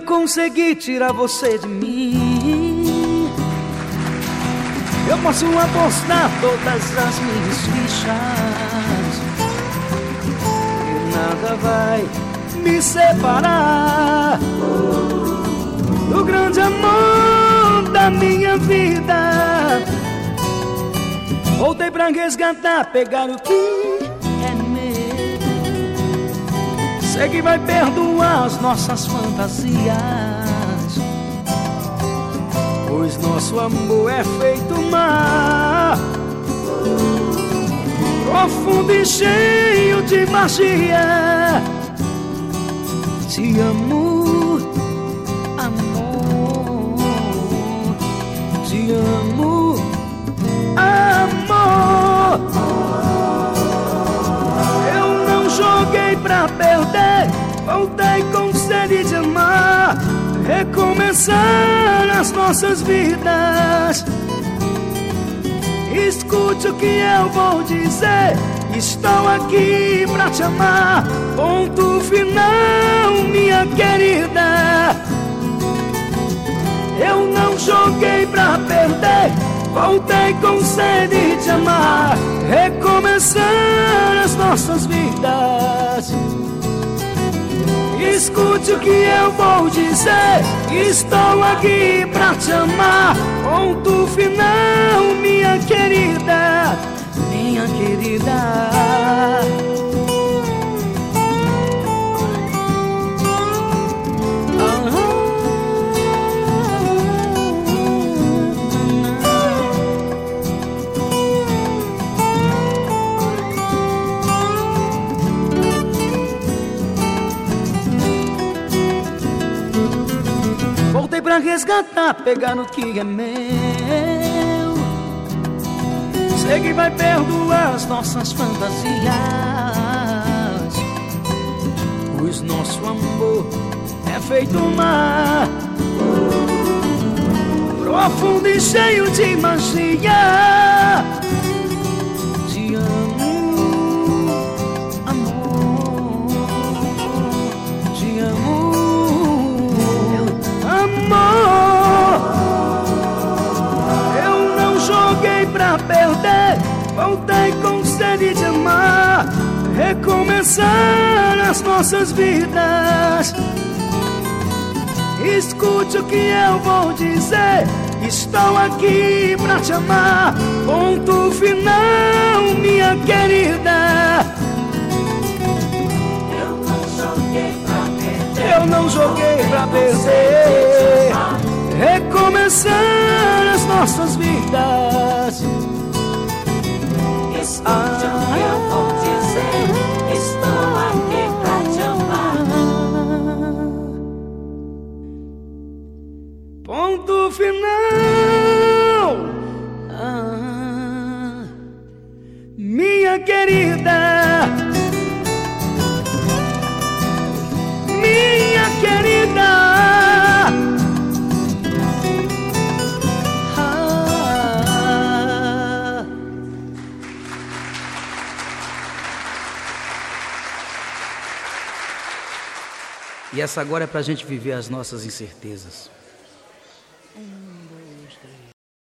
conseguir tirar você de mim, eu posso apostar todas as minhas fichas e nada vai me separar do grande amor da minha vida. Voltei pra resgatar, pegar o que é meu. Sei que vai perdoar as nossas fantasias, pois nosso amor é feito mar, profundo e cheio de magia. Te amo, amor, te amo, amor. Eu não joguei pra perder, voltei com sede de amar, recomeçar as nossas vidas. Escute o que eu vou dizer, estou aqui pra te amar. Ponto final, minha querida. Eu não joguei pra perder, voltei com sede de amar, recomeçar as nossas vidas. Escute o que eu vou dizer, estou aqui pra te amar. Ponto final, minha querida, minha querida. Voltei pra resgatar, pegar o que é meu. Sei que vai perdoar as nossas fantasias, pois nosso amor é feito mar, profundo e cheio de magia. Te amo, amor, te amo, amor. Eu não joguei pra perder, voltei com sede de amar, recomeçar as nossas vidas. Escute o que eu vou dizer, estou aqui pra te amar. Ponto final, minha querida. Eu não joguei pra perder, Eu não joguei pra perder, recomeçar as nossas vidas. escute o que eu vou dizer, estou aqui pra te amar. Ponto final, minha querida, minha querida. E essa agora é pra gente viver as nossas incertezas.